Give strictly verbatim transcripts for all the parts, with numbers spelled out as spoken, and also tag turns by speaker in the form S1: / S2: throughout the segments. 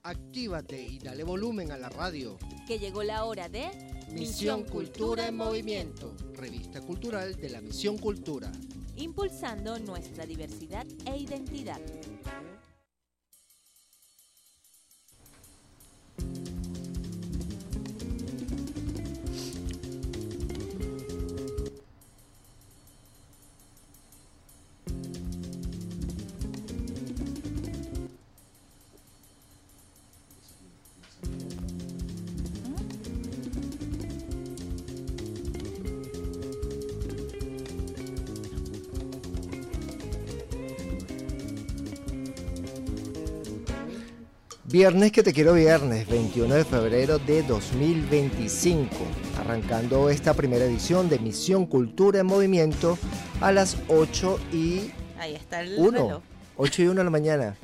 S1: Actívate y dale volumen a la radio.
S2: Que llegó la hora de
S1: Misión Cultura en Movimiento, revista cultural de la Misión Cultura.
S2: Impulsando nuestra diversidad e identidad.
S1: Viernes que te quiero viernes, veintiuno de febrero de dos mil veinticinco, arrancando esta primera edición de Misión Cultura en Movimiento a las ocho y
S2: Ahí está el
S1: uno,
S2: reloj.
S1: ocho y uno de la mañana,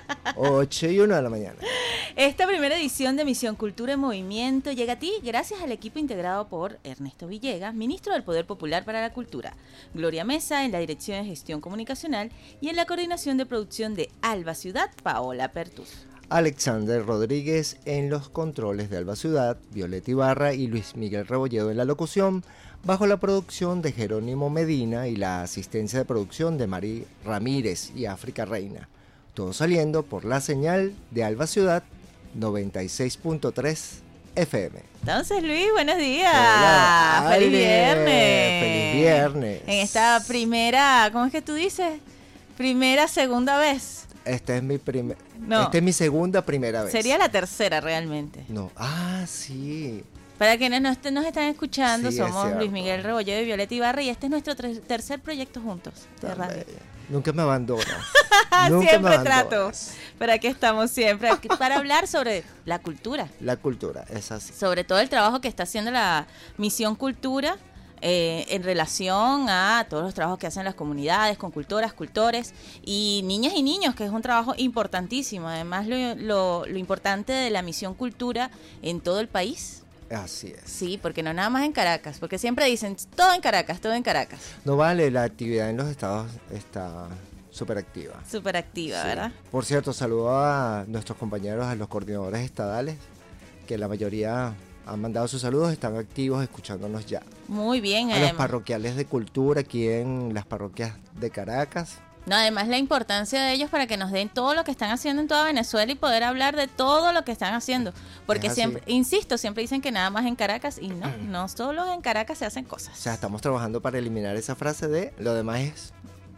S1: ocho y uno de la mañana.
S2: Esta primera edición de Misión Cultura en Movimiento llega a ti gracias al equipo integrado por Ernesto Villegas, ministro del Poder Popular para la Cultura, Gloria Mesa en la Dirección de Gestión Comunicacional y en la coordinación de producción de Alba Ciudad, Paola Pertús.
S1: Alexander Rodríguez en los controles de Alba Ciudad, Violeta Ibarra y Luis Miguel Rebolledo en la locución, bajo la producción de Jerónimo Medina y la asistencia de producción de Mari Ramírez y África Reina. Todo saliendo por la señal de Alba Ciudad noventa y seis punto tres F M.
S2: Entonces, Luis, buenos días.
S1: Hola,
S2: ¡Feliz
S1: Ale.
S2: viernes!
S1: ¡Feliz viernes!
S2: En esta primera, ¿cómo es que tú dices? Primera, segunda vez.
S1: Esta es mi primer,
S2: No.
S1: esta es mi segunda primera vez.
S2: Sería la tercera realmente.
S1: No, ah, sí.
S2: Para quienes nos, nos están escuchando,
S1: Sí, es
S2: somos
S1: cierto.
S2: Luis Miguel Rebolledo y Violeta Ibarra y este es nuestro tre- tercer proyecto juntos de
S1: Tan
S2: radio.
S1: bella. Nunca me abandonas. Nunca
S2: Siempre
S1: me
S2: trato.
S1: abandonas.
S2: Para aquí estamos siempre, aquí para hablar sobre la cultura,
S1: La cultura es así.
S2: sobre todo el trabajo que está haciendo la Misión Cultura eh, en relación a todos los trabajos que hacen las comunidades, con cultoras, cultores y niñas y niños, que es un trabajo importantísimo. Además, lo, lo, lo importante de la Misión Cultura en todo el país.
S1: Así es.
S2: Sí, porque no nada más en Caracas, porque siempre dicen todo en Caracas, todo en Caracas.
S1: No vale, la actividad en los estados está súper activa.
S2: Súper activa,
S1: Sí.
S2: ¿verdad?
S1: Por cierto, saludo a nuestros compañeros, a los coordinadores estadales, que la mayoría han mandado sus saludos, están activos escuchándonos ya.
S2: Muy bien.
S1: A los
S2: adem-
S1: parroquiales de cultura aquí en las parroquias de Caracas.
S2: No, además la importancia de ellos para que nos den todo lo que están haciendo en toda Venezuela y poder hablar de todo lo que están haciendo. Porque
S1: Es así.
S2: siempre, insisto, siempre dicen que nada más en Caracas y no, no solo en Caracas se hacen cosas.
S1: O sea, estamos trabajando para eliminar esa frase de lo demás es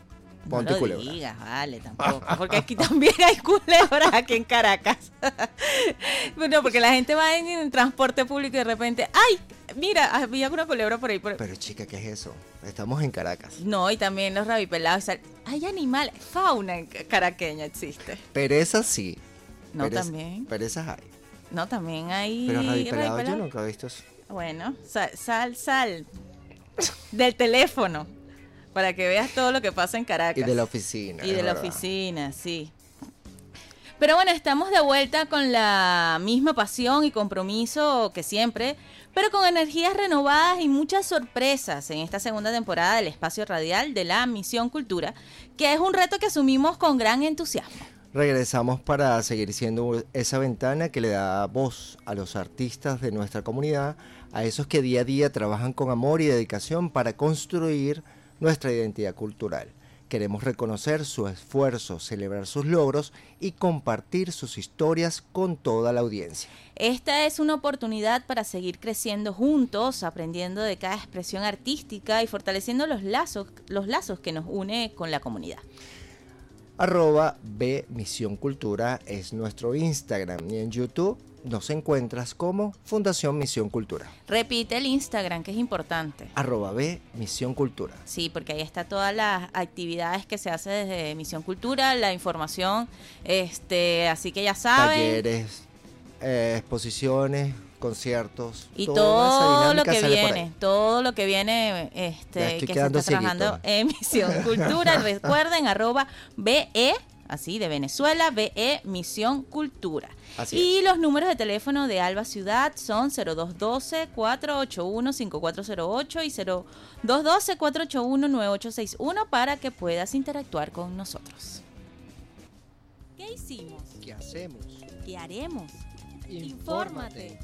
S2: No
S1: ponte
S2: lo
S1: culebra.
S2: digas, vale, tampoco. Porque aquí también hay culebras aquí en Caracas. Bueno, porque la gente va en, en transporte público y de repente, ¡ay! Mira, había una culebra por ahí. Por...
S1: Pero chica, ¿qué es eso? Estamos en Caracas.
S2: No, y también los rabipelados. o sea, hay animales, fauna en caraqueña existe.
S1: Perezas sí.
S2: No,
S1: Pereza-
S2: también.
S1: Perezas hay.
S2: No, también hay...
S1: Pero radipelado yo
S2: rabipelados.
S1: nunca he visto eso.
S2: Bueno, sal, sal, sal del teléfono para que veas todo lo que pasa en Caracas.
S1: Y de la oficina.
S2: Y
S1: es
S2: de la
S1: verdad.
S2: oficina, sí. Pero bueno, estamos de vuelta con la misma pasión y compromiso que siempre, pero con energías renovadas y muchas sorpresas en esta segunda temporada del espacio radial de la Misión Cultura, que es un reto que asumimos con gran entusiasmo.
S1: Regresamos para seguir siendo esa ventana que le da voz a los artistas de nuestra comunidad, a esos que día a día trabajan con amor y dedicación para construir nuestra identidad cultural. Queremos reconocer su esfuerzo, celebrar sus logros y compartir sus historias con toda la audiencia.
S2: Esta es una oportunidad para seguir creciendo juntos, aprendiendo de cada expresión artística y fortaleciendo los lazos, los lazos que nos une con la comunidad.
S1: Arroba B Misión Cultura es nuestro Instagram y en YouTube nos encuentras como Fundación Misión Cultura.
S2: Repite el Instagram, que es importante.
S1: Arroba B Misión Cultura.
S2: Sí, porque ahí está todas las actividades que se hace desde Misión Cultura, la información, este, así que ya saben.
S1: Talleres, eh, exposiciones, conciertos.
S2: Y
S1: toda
S2: todo
S1: esa
S2: lo
S1: dinámica
S2: que
S1: sale por
S2: viene,
S1: ahí.
S2: todo lo que viene,
S1: Ya
S2: este,
S1: estoy
S2: que se
S1: quedando
S2: está trabajando
S1: cieguito.
S2: en Misión Cultura. Recuerden, arroba B E, así de Venezuela, B E Misión Cultura.
S1: Así
S2: y
S1: es.
S2: los números de teléfono de Alba Ciudad son cero dos uno dos, cuatro ocho uno, cinco cuatro cero ocho y cero dos uno dos, cuatro ocho uno, nueve ocho seis uno para que puedas interactuar con nosotros. ¿Qué hicimos?
S1: ¿Qué hacemos?
S2: ¿Qué haremos? Infórmate.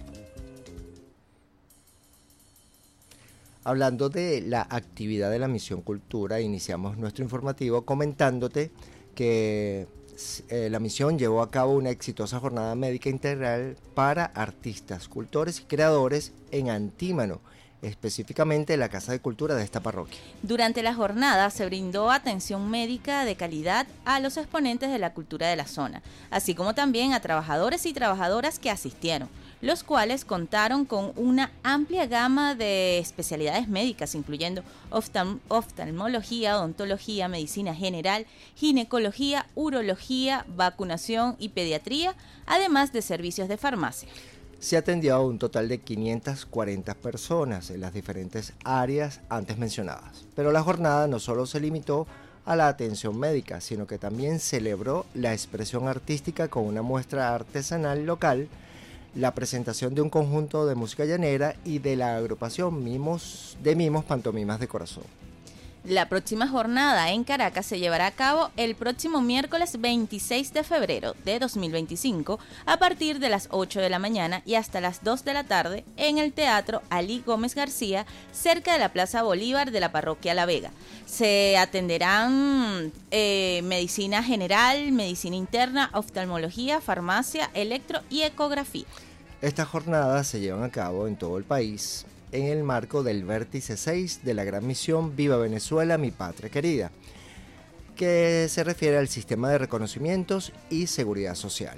S1: Hablando de la actividad de la Misión Cultura, iniciamos nuestro informativo comentándote que eh, la misión llevó a cabo una exitosa jornada médica integral para artistas, cultores y creadores en Antímano, específicamente en la Casa de Cultura de esta parroquia.
S2: Durante la jornada se brindó atención médica de calidad a los exponentes de la cultura de la zona, así como también a trabajadores y trabajadoras que asistieron, los cuales contaron con una amplia gama de especialidades médicas, incluyendo oftal- oftalmología, odontología, medicina general, ginecología, urología, vacunación y pediatría, además de servicios de farmacia.
S1: Se atendió a un total de quinientas cuarenta personas en las diferentes áreas antes mencionadas, pero la jornada no solo se limitó a la atención médica, sino que también celebró la expresión artística con una muestra artesanal local, la presentación de un conjunto de música llanera y de la agrupación Mimos de Mimos Pantomimas de Corazón.
S2: La próxima jornada en Caracas se llevará a cabo el próximo miércoles veintiséis de febrero de dos mil veinticinco a partir de las ocho de la mañana y hasta las dos de la tarde en el Teatro Alí Gómez García, cerca de la Plaza Bolívar de la Parroquia La Vega. Se atenderán eh, medicina general, medicina interna, oftalmología, farmacia, electro y ecografía.
S1: Estas jornadas se llevan a cabo en todo el país en el marco del Vértice seis de la Gran Misión Viva Venezuela, mi patria querida, que se refiere al sistema de reconocimientos y seguridad social.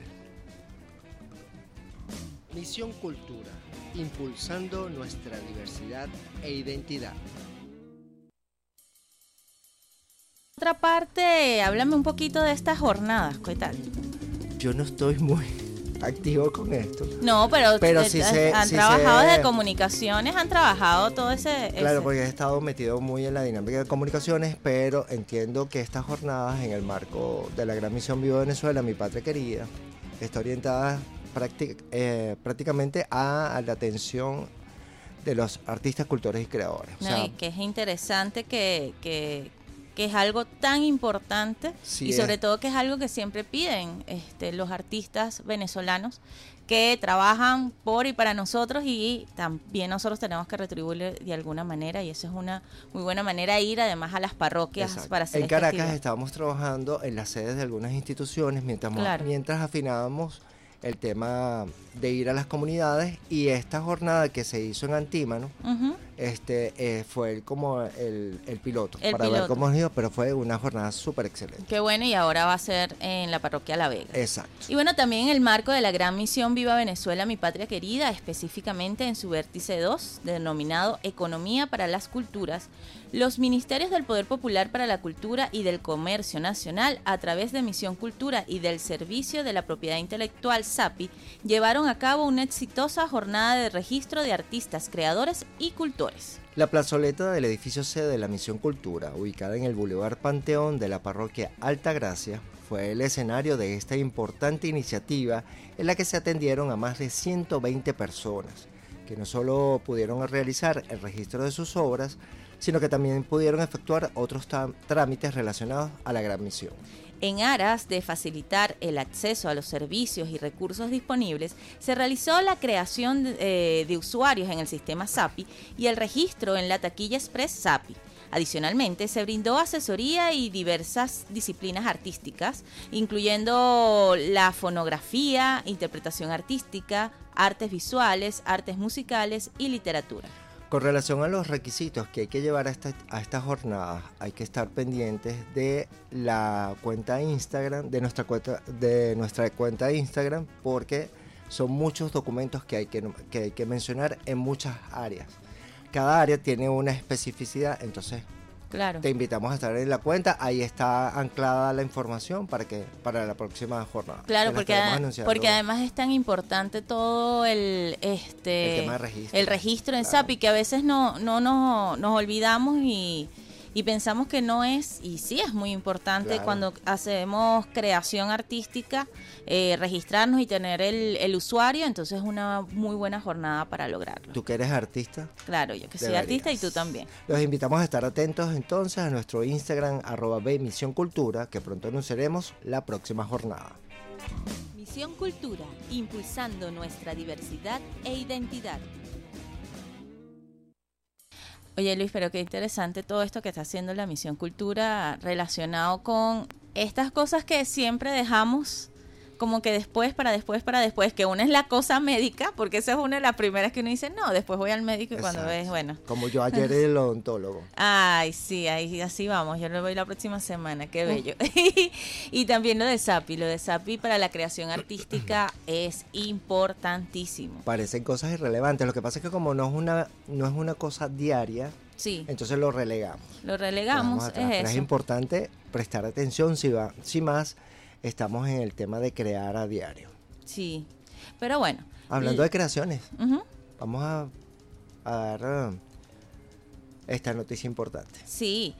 S1: Misión Cultura, impulsando nuestra diversidad e identidad.
S2: Otra parte, háblame un poquito de estas jornadas, ¿qué tal?
S1: Yo no estoy muy activo con esto.
S2: No, pero,
S1: pero
S2: te,
S1: sí
S2: te,
S1: sé,
S2: han
S1: sí
S2: trabajado
S1: sé,
S2: desde comunicaciones, han trabajado todo ese...
S1: Claro,
S2: ese.
S1: porque he estado metido muy en la dinámica de comunicaciones, pero entiendo que estas jornadas en el marco de la Gran Misión Viva Venezuela, mi patria querida, está orientada práctic, eh, prácticamente a, a la atención de los artistas, cultores y creadores. O
S2: No,
S1: sea,
S2: y que es interesante que... que que es algo tan importante
S1: sí
S2: y sobre
S1: es.
S2: todo que es algo que siempre piden este, los artistas venezolanos que trabajan por y para nosotros y también nosotros tenemos que retribuirle de alguna manera y eso es una muy buena manera de ir además a las parroquias.
S1: Exacto.
S2: Para hacer
S1: en
S2: esta
S1: Caracas
S2: actividad.
S1: Estábamos trabajando en las sedes de algunas instituciones mientras,
S2: Claro.
S1: mientras afinábamos el tema de ir a las comunidades y esta jornada que se hizo en Antímano,
S2: Uh-huh.
S1: este eh, fue el, como el, el piloto
S2: El
S1: para
S2: piloto.
S1: ver cómo nos iba, pero fue una jornada súper excelente.
S2: Qué bueno, y ahora va a ser en la parroquia La Vega.
S1: Exacto.
S2: Y bueno, también en el marco de la Gran Misión Viva Venezuela, mi patria querida, específicamente en su vértice dos, denominado Economía para las Culturas, los Ministerios del Poder Popular para la Cultura y del Comercio Nacional, a través de Misión Cultura y del Servicio de la Propiedad Intelectual SAPI, llevaron a cabo una exitosa jornada de registro de artistas, creadores y cultores.
S1: La plazoleta del edificio sede de la Misión Cultura, ubicada en el Boulevard Panteón de la parroquia Altagracia, fue el escenario de esta importante iniciativa en la que se atendieron a más de ciento veinte personas, que no solo pudieron realizar el registro de sus obras, sino que también pudieron efectuar otros trámites relacionados a la Gran Misión.
S2: En aras de facilitar el acceso a los servicios y recursos disponibles, se realizó la creación de, eh, de usuarios en el sistema SAPI y el registro en la taquilla Express SAPI. Adicionalmente, se brindó asesoría y diversas disciplinas artísticas, incluyendo la fonografía, interpretación artística, artes visuales, artes musicales y literatura.
S1: Con relación a los requisitos que hay que llevar a, esta, a estas jornadas, hay que estar pendientes de la cuenta Instagram, de nuestra cuenta de nuestra cuenta de Instagram, porque son muchos documentos que hay que, que hay que mencionar en muchas áreas. Cada área tiene una especificidad, entonces
S2: Claro.
S1: te invitamos a estar en la cuenta, ahí está anclada la información para que para la próxima jornada.
S2: Claro,
S1: que la
S2: porque,
S1: estaremos anunciando.
S2: porque además es tan importante todo el este
S1: El tema de registro.
S2: el registro en
S1: Claro.
S2: SAPI que a veces no no nos, nos olvidamos y, y pensamos que no es, y sí es muy importante
S1: Claro.
S2: cuando hacemos creación artística, eh, registrarnos y tener el, el usuario, entonces es una muy buena jornada para lograrlo.
S1: ¿Tú que eres artista?
S2: Claro, yo que soy
S1: Deberías.
S2: artista y tú también.
S1: Los invitamos a estar atentos entonces a nuestro Instagram arroba B Misión Cultura, que pronto anunciaremos la próxima jornada.
S2: Misión Cultura, impulsando nuestra diversidad e identidad. Oye Luis, pero qué interesante todo esto que está haciendo la Misión Cultura relacionado con estas cosas que siempre dejamos como que después, para después, para después, que una es la cosa médica, porque esa es una de las primeras que uno dice, no, después voy al médico y Exacto. cuando ves, bueno.
S1: Como yo ayer el odontólogo.
S2: Ay, sí, ahí así vamos, yo lo voy la próxima semana, qué bello. Y también lo de SAPI, lo de SAPI para la creación artística es importantísimo.
S1: Parecen cosas irrelevantes, lo que pasa es que como no es una, no es una cosa diaria,
S2: sí.
S1: entonces lo relegamos.
S2: Lo relegamos, es
S1: Pero
S2: eso.
S1: Es importante prestar atención si va, si más estamos en el tema de crear a diario.
S2: Sí, pero bueno.
S1: Hablando de creaciones,
S2: uh-huh.
S1: vamos a, a dar uh, esta noticia importante.
S2: Sí,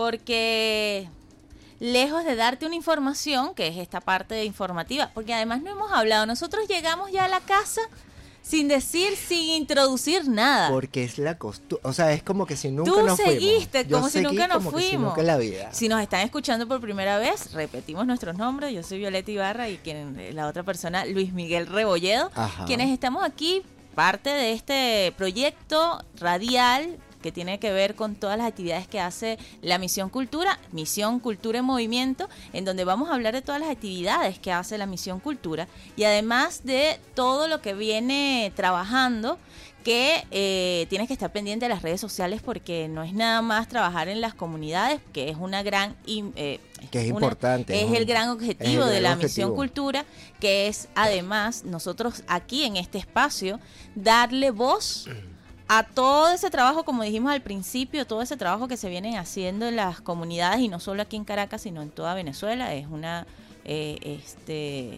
S2: porque lejos de darte una información, que es esta parte informativa, porque además no hemos hablado, nosotros llegamos ya a la casa sin decir, sin introducir nada.
S1: Porque es la costumbre, o sea, es como que si nunca
S2: Tú
S1: nos fuimos.
S2: Tú seguiste como si nunca nos
S1: como
S2: fuimos.
S1: Que si nunca en la vida.
S2: Si nos están escuchando por primera vez, repetimos nuestros nombres. Yo soy Violeta Ibarra y quien, la otra persona, Luis Miguel Rebolledo.
S1: Ajá.
S2: Quienes estamos aquí, parte de este proyecto radial que tiene que ver con todas las actividades que hace la Misión Cultura, Misión Cultura en Movimiento, en donde vamos a hablar de todas las actividades que hace la Misión Cultura y además de todo lo que viene trabajando, que eh, tienes que estar pendiente de las redes sociales porque no es nada más trabajar en las comunidades, que es una gran... Eh,
S1: que es
S2: una,
S1: importante.
S2: Es
S1: ¿no?
S2: el gran objetivo
S1: el
S2: de
S1: gran
S2: la
S1: objetivo.
S2: Misión Cultura, que es además nosotros aquí en este espacio darle voz a todo ese trabajo, como dijimos al principio, todo ese trabajo que se viene haciendo en las comunidades y no solo aquí en Caracas, sino en toda Venezuela. Es una eh, este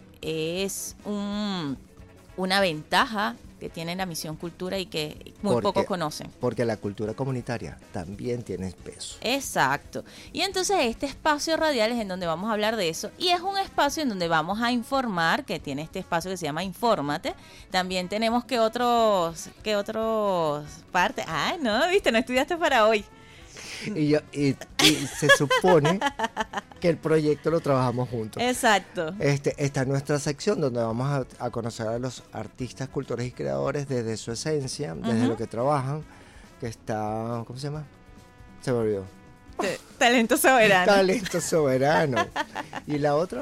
S2: es un, una ventaja que tiene la Misión Cultura y que muy
S1: porque,
S2: pocos conocen.
S1: Porque la cultura comunitaria también tiene peso.
S2: Exacto. Y entonces este espacio radial es en donde vamos a hablar de eso y es un espacio en donde vamos a informar, que tiene este espacio que se llama Infórmate. También tenemos que otros, que otros partes. Ay, no, viste, no estudiaste para hoy.
S1: Y, yo, y, y se supone que el proyecto lo trabajamos juntos.
S2: Exacto.
S1: Este, esta es nuestra sección donde vamos a, a conocer a los artistas, cultores y creadores desde su esencia, desde uh-huh. lo que trabajan, que está, ¿cómo se llama? Se me olvidó.
S2: Talento soberano.
S1: Talento soberano. ¿Y la otra?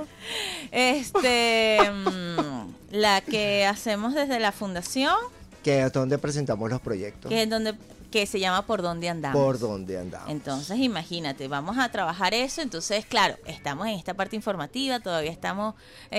S2: Este, la que hacemos desde la fundación.
S1: Que es donde presentamos los proyectos.
S2: Que es donde que se llama Por Dónde Andamos.
S1: Por Dónde Andamos.
S2: Entonces, imagínate, vamos a trabajar eso. Entonces, claro, estamos en esta parte informativa, todavía estamos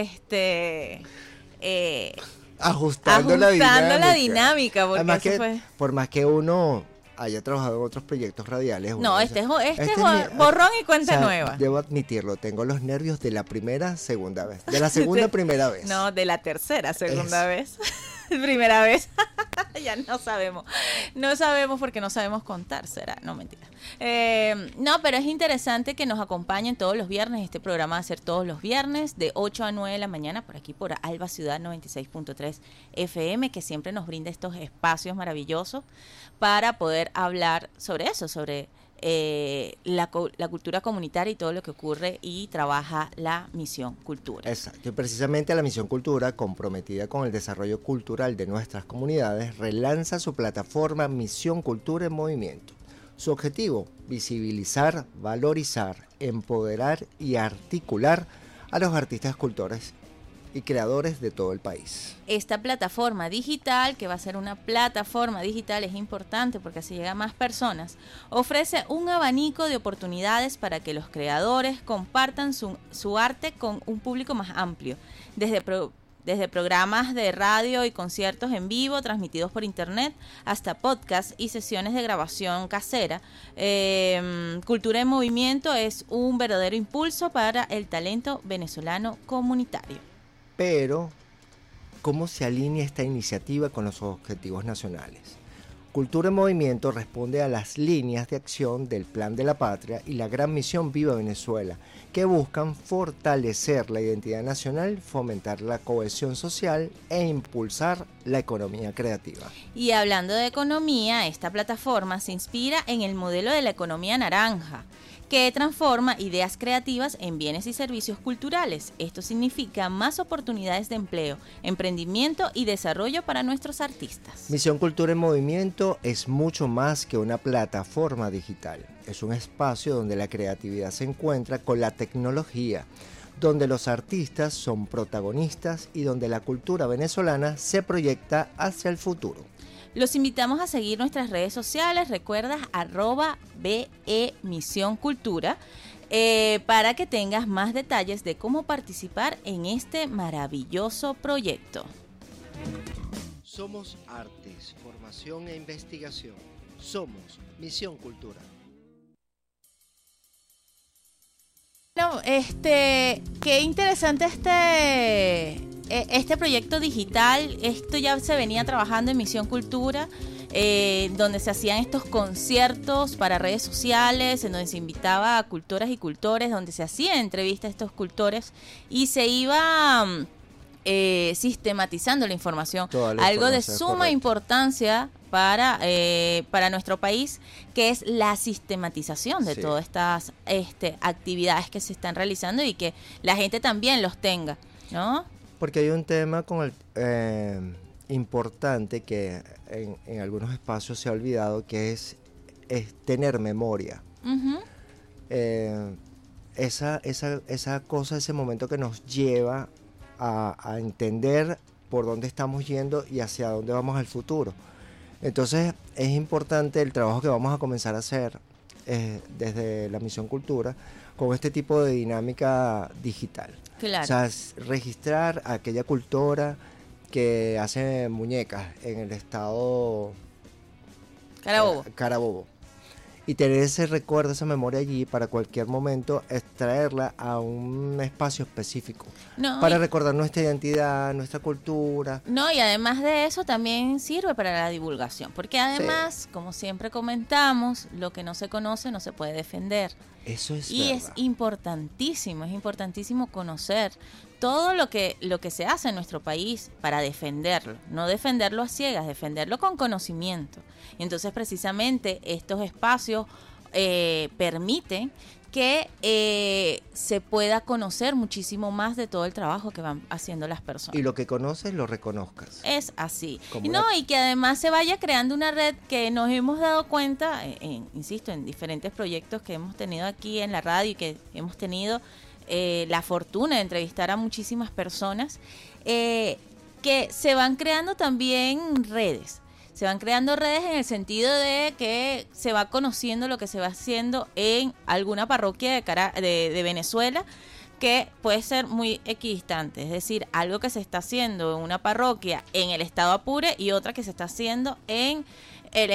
S2: este eh,
S1: ajustando,
S2: ajustando
S1: la dinámica.
S2: la dinámica porque
S1: Además
S2: eso
S1: que,
S2: fue...
S1: por más que uno haya trabajado en otros proyectos radiales.
S2: No,
S1: uno,
S2: este,
S1: o sea,
S2: es, este,
S1: este
S2: es borrón y cuenta
S1: o sea,
S2: nueva.
S1: Debo admitirlo, tengo los nervios de la primera, segunda vez. De la segunda, de, primera vez.
S2: No, de la tercera, segunda es. vez. Primera vez. Ya no sabemos. No sabemos porque no sabemos contar, será. No, mentira. Eh, no, pero es interesante que nos acompañen todos los viernes. Este programa va a ser todos los viernes de ocho a nueve de la mañana por aquí por Alba Ciudad noventa y seis punto tres F M, que siempre nos brinda estos espacios maravillosos para poder hablar sobre eso, sobre eh, la, la cultura comunitaria y todo lo que ocurre y trabaja la Misión Cultura.
S1: Exacto, y precisamente la Misión Cultura, comprometida con el desarrollo cultural de nuestras comunidades, relanza su plataforma Misión Cultura en Movimiento. Su objetivo, visibilizar, valorizar, empoderar y articular a los artistas, cultores y creadores de todo el país.
S2: Esta plataforma digital, que va a ser una plataforma digital, es importante porque así llega a más personas, ofrece un abanico de oportunidades para que los creadores compartan su, su arte con un público más amplio, desde pro, desde programas de radio y conciertos en vivo transmitidos por internet hasta podcasts y sesiones de grabación casera. Eh, Cultura en Movimiento es un verdadero impulso para el talento venezolano comunitario.
S1: Pero, ¿cómo se alinea esta iniciativa con los objetivos nacionales? Cultura en Movimiento responde a las líneas de acción del Plan de la Patria y la Gran Misión Viva Venezuela, que buscan fortalecer la identidad nacional, fomentar la cohesión social e impulsar la economía creativa.
S2: Y hablando de economía, esta plataforma se inspira en el modelo de la economía naranja, que transforma ideas creativas en bienes y servicios culturales. Esto significa más oportunidades de empleo, emprendimiento y desarrollo para nuestros artistas.
S1: Misión Cultura en Movimiento es mucho más que una plataforma digital. Es un espacio donde la creatividad se encuentra con la tecnología, donde los artistas son protagonistas y donde la cultura venezolana se proyecta hacia el futuro.
S2: Los invitamos a seguir nuestras redes sociales, recuerda arroba B E Misión Cultura, eh, para que tengas más detalles de cómo participar en este maravilloso proyecto.
S1: Somos artes, formación e investigación. Somos Misión Cultura.
S2: Bueno, este, qué interesante este... Este proyecto digital, esto ya se venía trabajando en Misión Cultura, eh, donde se hacían estos conciertos para redes sociales, en donde se invitaba a cultoras y cultores, donde se hacían entrevistas a estos cultores y se iba eh, sistematizando la información,
S1: la
S2: algo
S1: información
S2: de suma
S1: correcta.
S2: importancia para, eh, para nuestro país, que es la sistematización de
S1: Sí.
S2: todas estas este, actividades que se están realizando y que la gente también los tenga, ¿no?
S1: Porque hay un tema con el, eh, importante que en, en algunos espacios se ha olvidado, que es, es tener memoria.
S2: Uh-huh.
S1: Eh, esa, esa, esa cosa, ese momento que nos lleva a, a entender por dónde estamos yendo y hacia dónde vamos al futuro. Entonces es importante el trabajo que vamos a comenzar a hacer eh, desde la Misión Cultura con este tipo de dinámica digital.
S2: Claro.
S1: O sea, es registrar a aquella cultora que hace muñecas en el estado
S2: Carabobo.
S1: eh, Carabobo. Y tener ese recuerdo, esa memoria allí para cualquier momento, extraerla a un espacio específico.
S2: No,
S1: para
S2: y,
S1: recordar nuestra identidad, nuestra cultura.
S2: no, y además de eso también sirve para la divulgación, porque además, sí. como siempre comentamos, lo que no se conoce no se puede defender.
S1: Eso es
S2: y
S1: verdad.
S2: es importantísimo, es importantísimo conocer todo lo que, lo que se hace en nuestro país para defenderlo, no defenderlo a ciegas, defenderlo con conocimiento. Y entonces precisamente estos espacios eh, permiten que eh, se pueda conocer muchísimo más de todo el trabajo que van haciendo las personas.
S1: Y lo que conoces, lo reconozcas.
S2: Es así.
S1: Como
S2: Y no,
S1: una...
S2: y que además se vaya creando una red que nos hemos dado cuenta, en, en, insisto, en diferentes proyectos que hemos tenido aquí en la radio y que hemos tenido eh, la fortuna de entrevistar a muchísimas personas, eh, que se van creando también redes. Se van creando redes en el sentido de que se va conociendo lo que se va haciendo en alguna parroquia de, Cara- de, de Venezuela, que puede ser muy equidistante, es decir, algo que se está haciendo en una parroquia en el estado Apure y otra que se está haciendo en el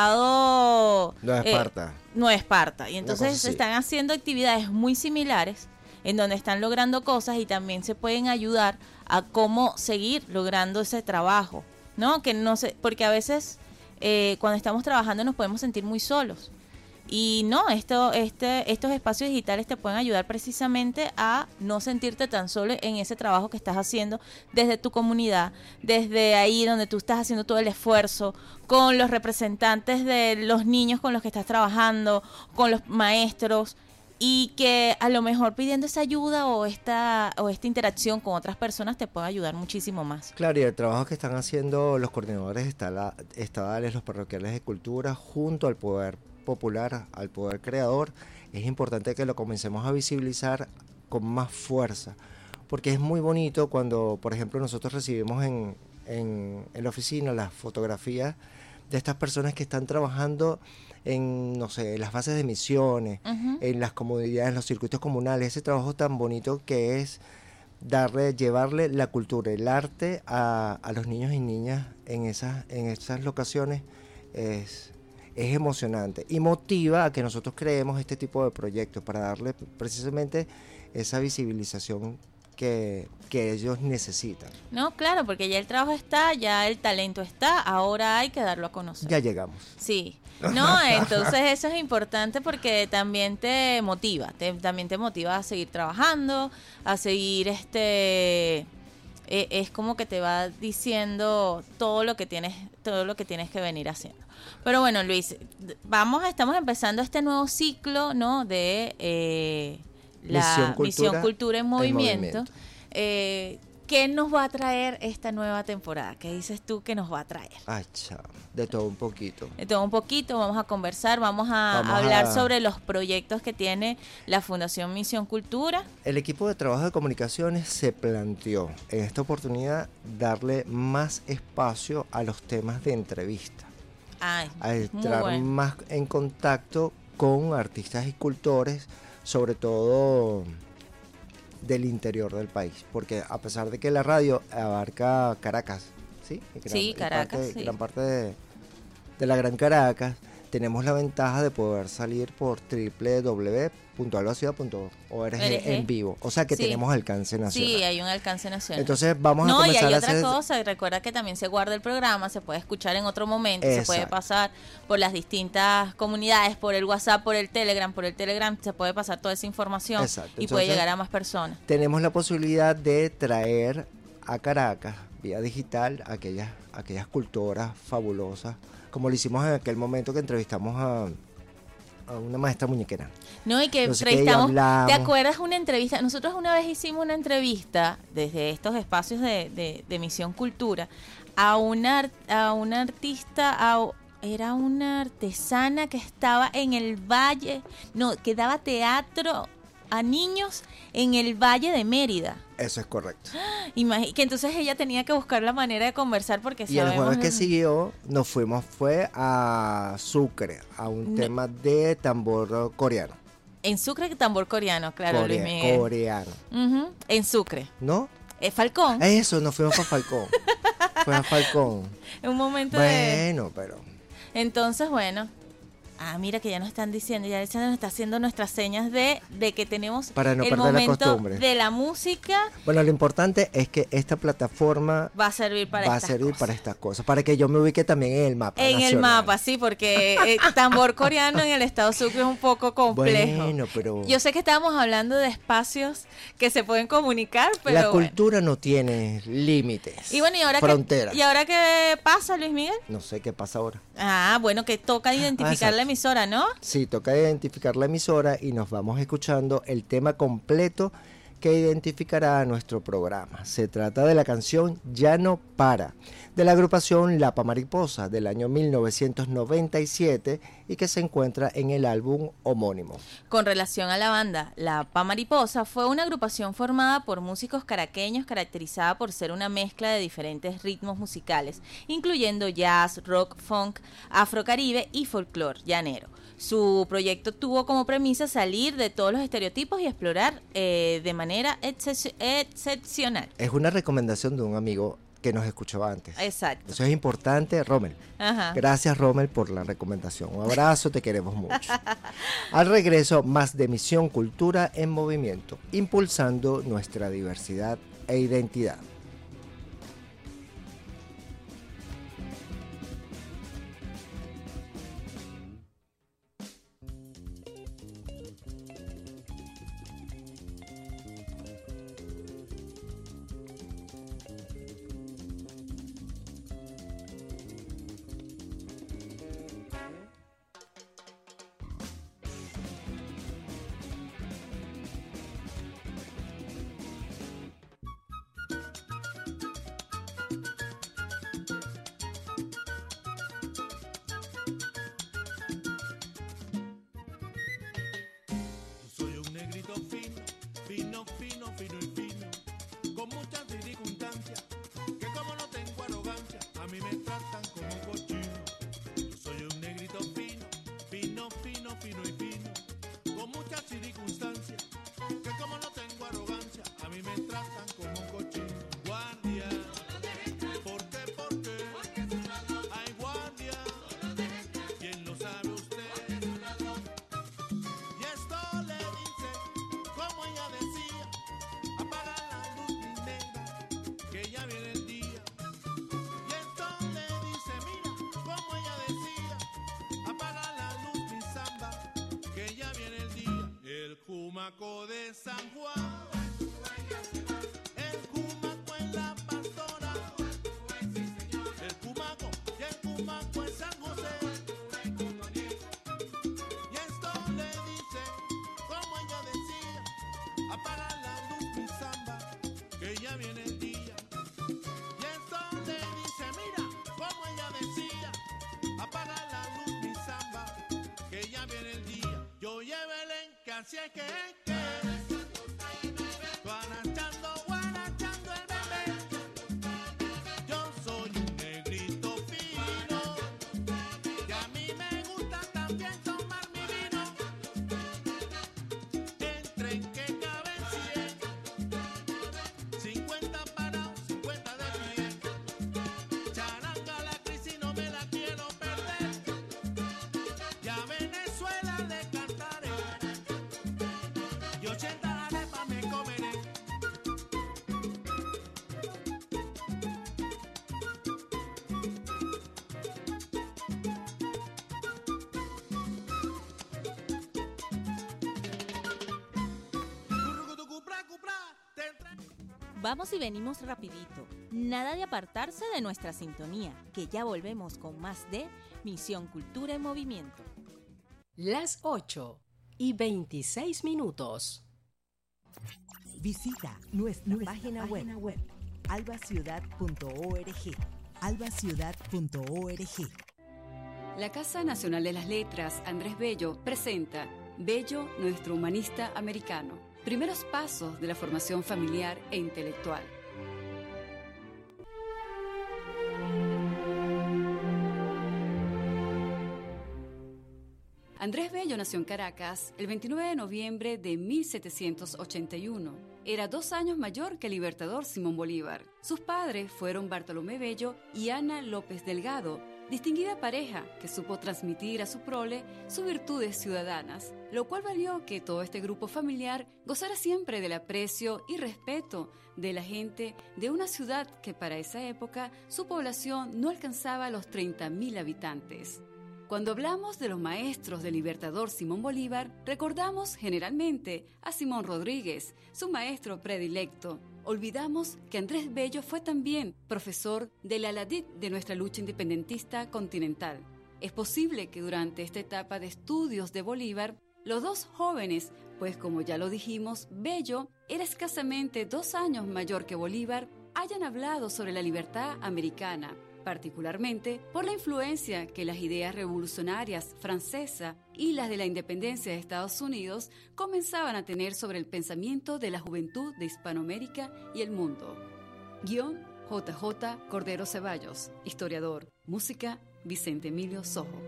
S2: estado
S1: Nueva Esparta.
S2: Eh, Nueva Esparta. Y entonces se están haciendo actividades muy similares en donde están logrando cosas y también se pueden ayudar a cómo seguir logrando ese trabajo, ¿no? Que no sé, porque a veces eh, cuando estamos trabajando nos podemos sentir muy solos. Y no, esto, este, estos espacios digitales te pueden ayudar precisamente a no sentirte tan solo en ese trabajo que estás haciendo desde tu comunidad, desde ahí donde tú estás haciendo todo el esfuerzo, con los representantes de los niños con los que estás trabajando, con los maestros, y que a lo mejor pidiendo esa ayuda o esta, o esta interacción con otras personas te puede ayudar muchísimo más.
S1: Claro, y el trabajo que están haciendo los coordinadores estadales, los parroquiales de cultura, junto al poder popular, al poder creador, es importante que lo comencemos a visibilizar con más fuerza, porque es muy bonito cuando, por ejemplo, nosotros recibimos en, en, en la oficina las fotografías de estas personas que están trabajando en, no sé, en las bases de misiones, uh-huh. en las comunidades, en los circuitos comunales, ese trabajo tan bonito que es darle, llevarle la cultura, el arte a, a los niños y niñas en esas, en esas locaciones, es... es emocionante y motiva a que nosotros creemos este tipo de proyectos para darle precisamente esa visibilización que, que ellos necesitan.
S2: No, claro, porque ya el trabajo está, ya el talento está, ahora hay que darlo a conocer.
S1: Ya llegamos.
S2: Sí. No, entonces eso es importante porque también te motiva, te, también te motiva a seguir trabajando, a seguir este... eh, es como que te va diciendo todo lo que tienes, todo lo que tienes que venir haciendo. Pero bueno, Luis, vamos, estamos empezando este nuevo ciclo, ¿no? De eh, la
S1: Misión Cultura,
S2: Misión Cultura en Movimiento.
S1: en movimiento.
S2: Eh, ¿Qué nos va a traer esta nueva temporada? ¿Qué dices tú que nos va a traer?
S1: Ay, chao, de todo un poquito.
S2: De todo un poquito, vamos a conversar, vamos a
S1: Vamos
S2: hablar
S1: a-
S2: sobre los proyectos que tiene la Fundación Misión Cultura.
S1: El equipo de trabajo de comunicaciones se planteó en esta oportunidad darle más espacio a los temas de entrevista,
S2: Ay,
S1: a
S2: muy
S1: entrar
S2: bueno.
S1: más en contacto con artistas y cultores, sobre todo del interior del país, porque a pesar de que la radio abarca Caracas, ¿sí? Y gran-
S2: Sí,
S1: y
S2: Caracas,
S1: parte-
S2: sí.
S1: gran parte de, de la Gran Caracas, tenemos la ventaja de poder salir por doble u doble u doble u punto alba ciudad punto org en vivo, o sea que
S2: Sí.
S1: tenemos alcance nacional.
S2: Sí, hay un alcance nacional.
S1: Entonces vamos a
S2: no, y
S1: comenzar
S2: hay
S1: a
S2: otra
S1: hacer...
S2: cosa, recuerda que también se guarda el programa, se puede escuchar en otro momento, se puede
S1: Exacto.
S2: pasar por las distintas comunidades, por el WhatsApp, por el Telegram, por el Telegram se puede pasar toda esa información
S1: Exacto.
S2: y puede
S1: Entonces,
S2: llegar a más personas.
S1: tenemos la posibilidad de traer a Caracas, vía digital, aquellas, aquellas cultoras fabulosas, como lo hicimos en aquel momento que entrevistamos a, a una maestra muñequera.
S2: No, y que
S1: No sé qué, y
S2: entrevistamos,
S1: hablamos.
S2: ¿te acuerdas una entrevista? Nosotros una vez hicimos una entrevista desde estos espacios de, de, de Misión Cultura a una, ar- a una artista, a, era una artesana que estaba en el valle, no, que daba teatro a niños en el Valle de Mérida.
S1: Eso es correcto.
S2: Imagi- que entonces ella tenía que buscar la manera de conversar porque
S1: Y el
S2: sabemos
S1: jueves que
S2: los-
S1: siguió, nos fuimos, fue a Sucre, a un
S2: No.
S1: tema de tambor coreano.
S2: en Sucre, tambor coreano, claro,
S1: Corea-
S2: Luis Miguel.
S1: coreano,
S2: Ujú, en Sucre.
S1: ¿no?
S2: Eh, Falcón,
S1: Eso, nos fuimos para Falcón. Fue a Falcón.
S2: en un momento de...
S1: Bueno, pero...
S2: Entonces, bueno. Ah, mira que ya nos están diciendo, ya se nos está haciendo nuestras señas de, de que tenemos
S1: Para no
S2: el
S1: perder la
S2: momento
S1: costumbre.
S2: de la música
S1: Bueno, lo importante es que esta plataforma
S2: va a servir para
S1: va a
S2: estas
S1: servir
S2: cosas.
S1: para estas cosas, para que yo me ubique también en el mapa
S2: En el
S1: nacional.
S2: mapa, sí, porque eh, tambor coreano en el estado Sucre es un poco complejo.
S1: Bueno, pero
S2: Yo sé que estábamos hablando de espacios que se pueden comunicar, pero
S1: la
S2: bueno.
S1: cultura no tiene límites,
S2: Y bueno, ¿y ahora,
S1: fronteras.
S2: qué, ¿y ahora qué pasa, Luis Miguel?
S1: No sé qué pasa ahora.
S2: Ah, bueno, que toca identificar
S1: exacto.
S2: la emisora, ¿no?
S1: Sí, toca identificar la emisora y nos vamos escuchando el tema completo que identificará a nuestro programa. Se trata de la canción Ya no para, de la agrupación Lapa Mariposa del año mil novecientos noventa y siete y que se encuentra en el álbum homónimo.
S2: Con relación a la banda, La Pa Mariposa fue una agrupación formada por músicos caraqueños caracterizada por ser una mezcla de diferentes ritmos musicales, incluyendo jazz, rock, funk, afrocaribe y folclore llanero. Su proyecto tuvo como premisa salir de todos los estereotipos y explorar eh, de manera excep- excepcional.
S1: Es una recomendación de un amigo que nos escuchaba antes.
S2: Exacto.
S1: Eso es importante, Rommel.
S2: Ajá.
S1: Gracias, Rommel, por la recomendación. Un abrazo, te queremos mucho. Al regreso, más de Misión Cultura en movimiento, impulsando nuestra diversidad e identidad.
S3: Soy un negrito fino, fino, fino, fino y fino, con muchas circunstancias, que como no tengo arrogancia, a mí me tratan como un cochino. Yo soy un negrito fino, fino, fino, fino y fino, con muchas circunstancias, que como no tengo arrogancia, a mí me tratan como un cochino. Guardia, ¿por qué, por qué? Ay, guardia, ¿quién lo sabe usted? Y esto le dice, como ella decía, apaga la luz mi negra, que ya viene el día. Y esto le dice, mira, como ella decía, apaga la luz mi samba, que ya viene el día. El Cumaco de San Juan, el Cumaco en la así es que es que guarachando, guarachando el bebé. Yo soy un negrito fino y a mí me gusta también tomar mi vino. Entre en que caben cien, cincuenta parados, cincuenta de pie. Charanga la crisis no me la quiero perder. Y a Venezuela le cantaré y ochenta arepas me comeré. Currucutu, cupra, cupra, te tra-
S2: Vamos y venimos rapidito. Nada de apartarse de nuestra sintonía, que ya volvemos con más de Misión Cultura en Movimiento.
S4: Las ocho y veintiséis minutos.
S5: Visita nuestra, nuestra página, página web, web albaciudad punto org. albaciudad punto org.
S6: La Casa Nacional de las Letras, Andrés Bello, presenta Bello, nuestro humanista americano. Primeros pasos de la formación familiar e intelectual. Andrés Bello nació en Caracas el veintinueve de noviembre de mil setecientos ochenta y uno. Era dos años mayor que el libertador Simón Bolívar. Sus padres fueron Bartolomé Bello y Ana López Delgado, distinguida pareja que supo transmitir a su prole sus virtudes ciudadanas, lo cual valió que todo este grupo familiar gozara siempre del aprecio y respeto de la gente de una ciudad que para esa época su población no alcanzaba los treinta mil habitantes. Cuando hablamos de los maestros del libertador Simón Bolívar, recordamos generalmente a Simón Rodríguez, su maestro predilecto. Olvidamos que Andrés Bello fue también profesor del Aladid de nuestra lucha independentista continental. Es posible que durante esta etapa de estudios de Bolívar, los dos jóvenes, pues como ya lo dijimos, Bello era escasamente dos años mayor que Bolívar, hayan hablado sobre la libertad americana, particularmente por la influencia que las ideas revolucionarias francesas y las de la independencia de Estados Unidos comenzaban a tener sobre el pensamiento de la juventud de Hispanoamérica y el mundo. Guión J J Cordero Ceballos, historiador. Música Vicente Emilio Sojo.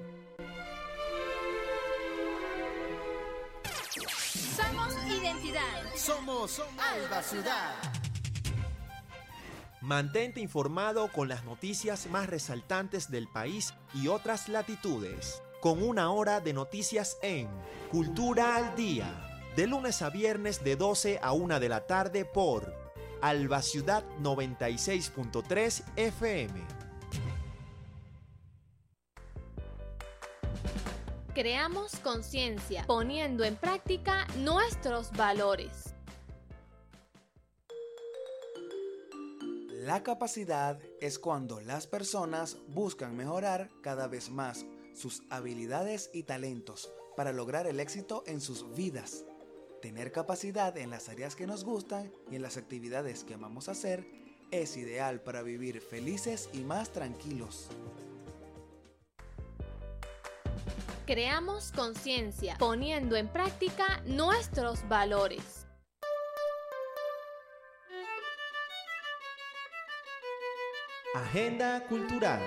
S7: Somos identidad.
S8: Somos Alba Ciudad.
S9: Mantente informado con las noticias más resaltantes del país y otras latitudes, con una hora de noticias en Cultura al Día, de lunes a viernes de doce a una de la tarde por Alba Ciudad noventa y seis punto tres F M.
S7: Creamos conciencia, poniendo en práctica nuestros valores.
S10: La capacidad es cuando las personas buscan mejorar cada vez más sus habilidades y talentos para lograr el éxito en sus vidas. Tener capacidad en las áreas que nos gustan y en las actividades que amamos hacer es ideal para vivir felices y más tranquilos.
S7: Creamos conciencia, poniendo en práctica nuestros valores.
S9: Agenda Cultural.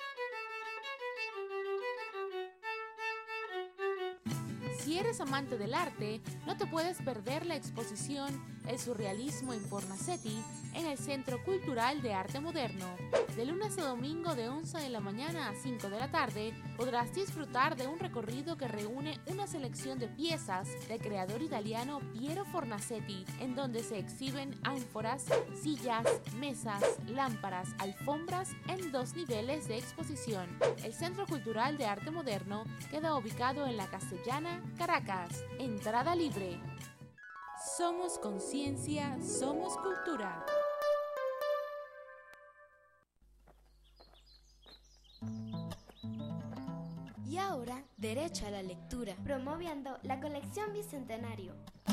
S11: Si eres amante del arte, no te puedes perder la exposición El Surrealismo en Fornasetti en el Centro Cultural de Arte Moderno. De lunes a domingo de once de la mañana a cinco de la tarde podrás disfrutar de un recorrido que reúne una selección de piezas del creador italiano Piero Fornasetti, en donde se exhiben ánforas, sillas, mesas, lámparas, alfombras en dos niveles de exposición. El Centro Cultural de Arte Moderno queda ubicado en La Castellana, Caracas. Entrada libre. Somos conciencia, somos cultura.
S12: Y ahora, derecho a la lectura.
S13: Promoviendo la colección Bicentenario.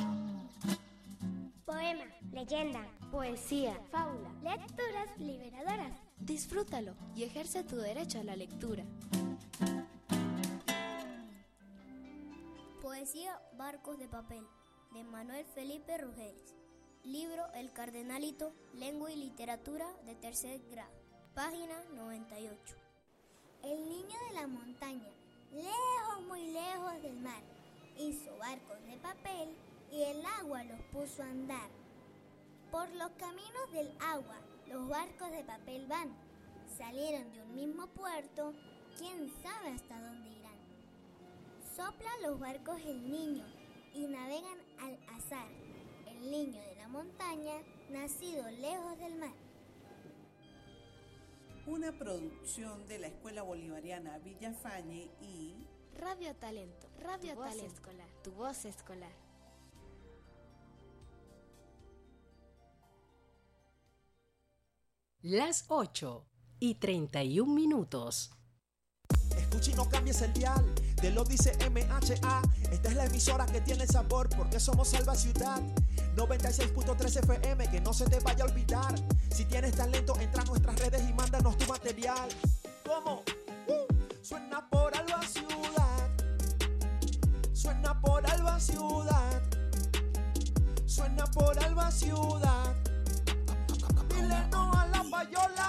S14: Poema, leyenda,
S13: poesía, fábula, lecturas liberadoras.
S12: Disfrútalo y ejerce tu derecho a la lectura.
S14: Poesía Poesía Barcos de Papel, de Manuel Felipe Rugeles. Libro El Cardenalito, Lengua y Literatura, de tercer grado. Página noventa y ocho.
S13: El niño de la montaña, lejos, muy lejos del mar, hizo barcos de papel y el agua los puso a andar. Por los caminos del agua, los barcos de papel van. Salieron de un mismo puerto, quién sabe hasta dónde irán. Soplan los barcos el niño y navegan al azar. El niño de la montaña, nacido lejos del mar.
S15: Una producción de la Escuela Bolivariana Villafañe y
S12: Radio Talento, Radio
S14: Tu voz
S12: Talento,
S14: escolar.
S12: Tu voz escolar.
S4: Las ocho y treinta y un minutos.
S9: Escucha y no cambies el dial, te lo dice M H A. Esta es la emisora que tiene el sabor, porque somos Salva Ciudad. noventa y seis punto tres F M, que no se te vaya a olvidar. Si tienes talento, entra a nuestras redes y mándanos tu material. ¿Cómo? Uh, suena por Alba Ciudad. Suena por Alba Ciudad. Suena por Alba Ciudad. Dile no a la payola.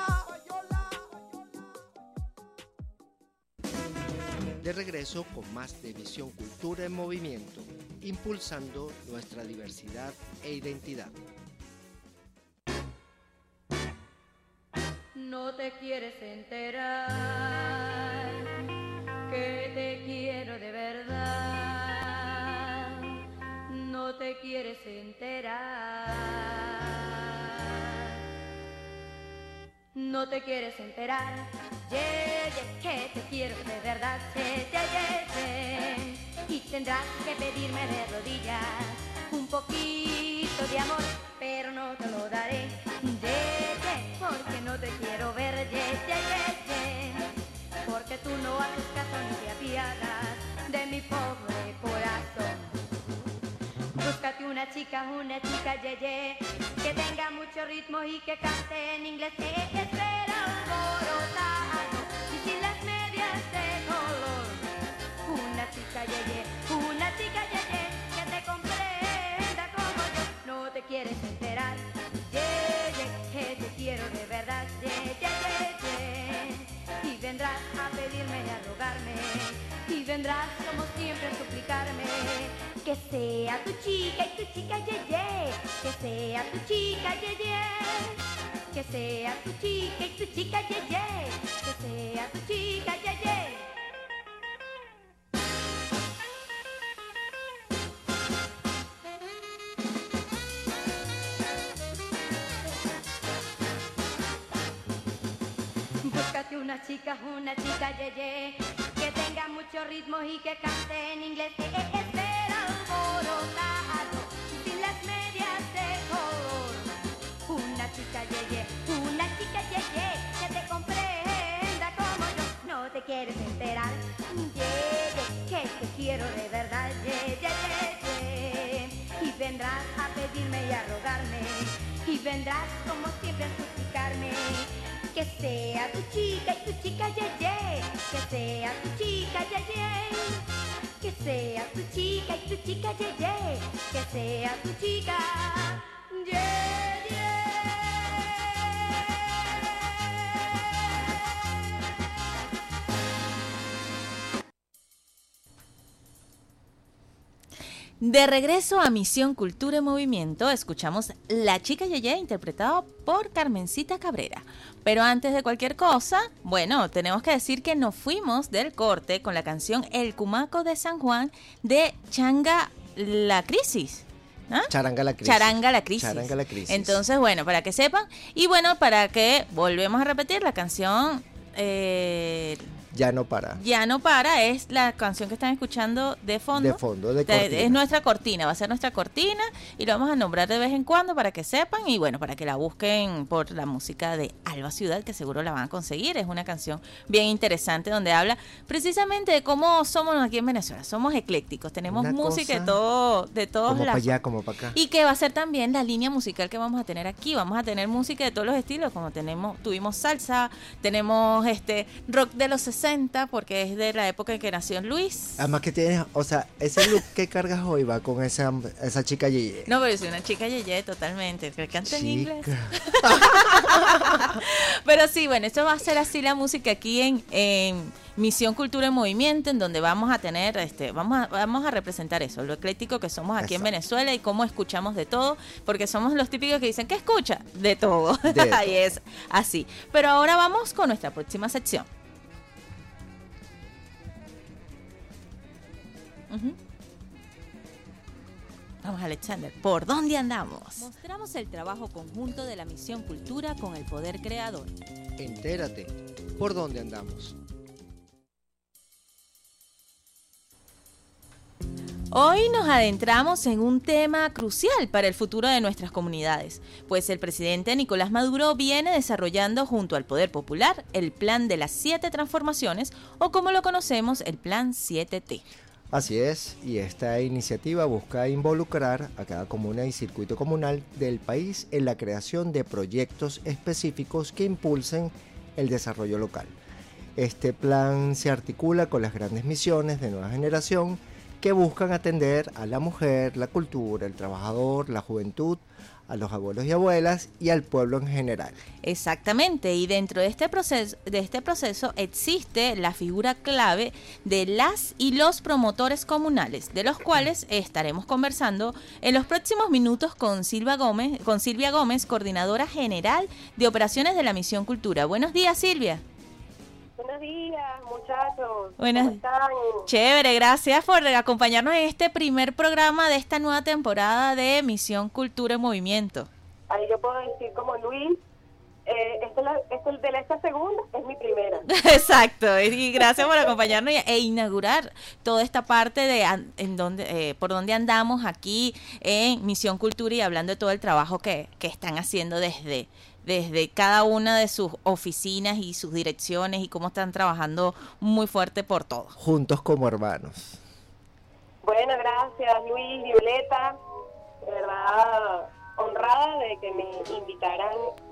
S1: De regreso con más de Visión Cultura en Movimiento, impulsando nuestra diversidad e identidad.
S16: No te quieres enterar que te quiero de verdad. No te quieres enterar. No te quieres enterar. Yeah, yeah, que te quiero de verdad. Yeah, yeah, yeah, yeah. Y tendrás que pedirme de rodillas un poquito de amor, pero no te lo daré. Yeah, yeah, porque no te quiero ver. Yeah, yeah, yeah, yeah. Porque tú no haces caso ni te apiadas de mi pobre corazón. Búscate una chica, una chica, ye, ye, que tenga mucho ritmo y que cante en inglés, que espera alborotado y sin las medias de color. Una chica, ye, ye, una chica, ye, ye, que te comprenda como yo. No te quieres enterar, ye, ye, que te quiero de verdad, ye, ye, ye, ye. Y vendrás a pedirme y a rogarme, y vendrás como siempre a suplicarme. Que sea tu chica y tu chica, ye, ye. Que sea tu chica, ye, ye. Que sea tu chica y tu chica, ye, ye. Que sea tu chica, ye, ye. Búscate una chica, una chica, ye, ye, que tenga mucho ritmo y que cante en inglés, que espera alborotado sin las medias de color. Una chica, ye, ye, una chica, ye, ye, que te comprenda como yo. No te quieres enterar, ye, ye, que te quiero de verdad, ye, ye, ye, ye. Y vendrás a pedirme y a rogarme, y vendrás como siempre a suplicarme. Que sea tu chica y tu chica, ye, ye. Que sea tu chica, ye, ye. Que sea tu chica y tu chica, ye, ye. Que sea tu chica, ye, ye.
S2: De regreso a Misión Cultura en Movimiento, escuchamos La Chica Yeye, interpretado por Carmencita Cabrera. Pero antes de cualquier cosa, bueno, tenemos que decir que nos fuimos del corte con la canción El Cumaco de San Juan de Changa La Crisis. ¿Ah?
S1: Charanga la crisis.
S2: Charanga la crisis.
S1: Charanga la crisis.
S2: Entonces, bueno, para que sepan. Y bueno, para que volvemos a repetir la canción... Eh,
S1: Ya no para.
S2: Ya no para, es la canción que están escuchando de fondo.
S1: De fondo, de cortina.
S2: Es nuestra cortina, va a ser nuestra cortina y lo vamos a nombrar de vez en cuando para que sepan y bueno, para que la busquen por la música de Alba Ciudad, que seguro la van a conseguir. Es una canción bien interesante donde habla precisamente de cómo somos aquí en Venezuela. Somos eclécticos, tenemos
S1: Una
S2: música de
S1: cosa
S2: todo, de todos
S1: Como para
S2: lados.
S1: allá, como para acá.
S2: Y que va a ser también la línea musical que vamos a tener aquí. Vamos a tener música de todos los estilos, como tenemos, tuvimos salsa, tenemos este rock de los sesenta porque es de la época en que nació Luis.
S1: Además que tienes, o sea, ese look que cargas hoy va con esa, esa chica Yeye.
S2: No, pero soy una chica Yeye totalmente, que canta en inglés. Pero sí, bueno, esto va a ser así la música aquí en, en Misión Cultura en Movimiento, en donde vamos a tener, este, vamos a, vamos a representar eso, lo ecléctico que somos aquí Exacto. en Venezuela y cómo escuchamos de todo, porque somos los típicos que dicen, ¿qué escucha? De todo. De Ahí es así. Pero ahora vamos con nuestra próxima sección. Uh-huh. Vamos, Alexander, ¿por dónde andamos?
S17: Mostramos el trabajo conjunto de la Misión Cultura con el Poder Creador.
S1: Entérate, ¿por dónde andamos?
S2: Hoy nos adentramos en un tema crucial para el futuro de nuestras comunidades, pues el presidente Nicolás Maduro viene desarrollando junto al Poder Popular el Plan de las Siete Transformaciones, o como lo conocemos, el Plan siete T.
S1: Así es, y esta iniciativa busca involucrar a cada comuna y circuito comunal del país en la creación de proyectos específicos que impulsen el desarrollo local. Este plan se articula con las grandes misiones de nueva generación que buscan atender a la mujer, la cultura, el trabajador, la juventud, a los abuelos y abuelas y al pueblo en general.
S2: Exactamente, y dentro de este proceso, de este proceso existe la figura clave de las y los promotores comunales, de los cuales estaremos conversando en los próximos minutos con Silvia Gómez, con Silvia Gómez, coordinadora general de operaciones de la Misión Cultura. Buenos días, Silvia.
S18: Buenos días, muchachos.
S2: Buenas.
S18: ¿Cómo están?
S2: Chévere, gracias por acompañarnos en este primer programa de esta nueva temporada de Misión Cultura en Movimiento.
S18: Ahí yo puedo decir como Luis, eh, esta, es la, esta, de la, esta segunda es mi primera.
S2: Exacto, y gracias por acompañarnos e inaugurar toda esta parte de en donde, eh, por donde andamos aquí en Misión Cultura y hablando de todo el trabajo que, que están haciendo desde... desde cada una de sus oficinas y sus direcciones y cómo están trabajando muy fuerte por todo.
S1: Juntos como hermanos.
S18: Bueno, gracias Luis, Violeta, de verdad honrada de que me invitaran